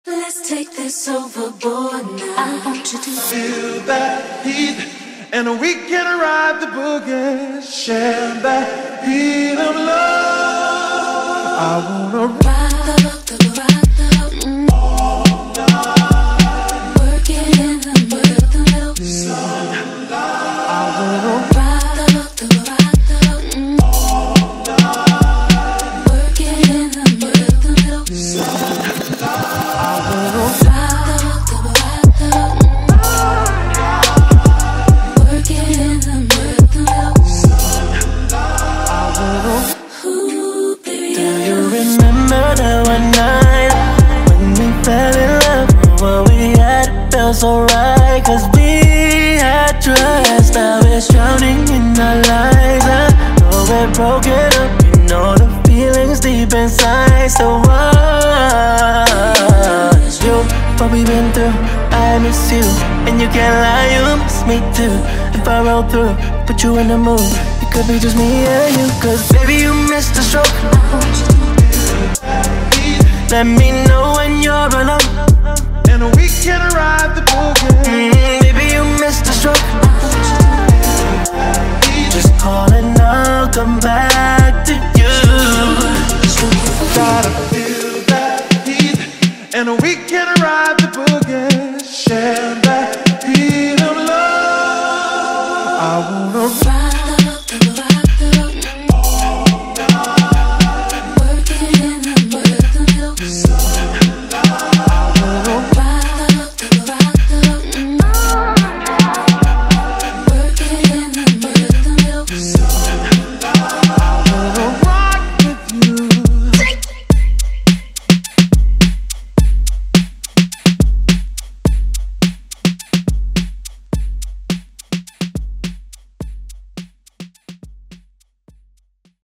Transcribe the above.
Let's take this overboard now. I want you to feel that heat, and we can ride the boogie. Share that heat of love. I wanna ride all night, working in the middle. I wanna ride all night, working in the middle. So right, cause we had trust. Now we're drowning in our lives. I know we're broken up, you know the feelings deep inside. So what? What we've been through, I miss you. And you can't lie, you miss me too. If I roll through, put you in the mood, it could be just me and you. Cause baby, you missed the stroke. Let me know when you're alone, and we can ride the boogie. Baby, you missed the stroke. Just call and I'll come back to you. Gotta feel that heat, and we can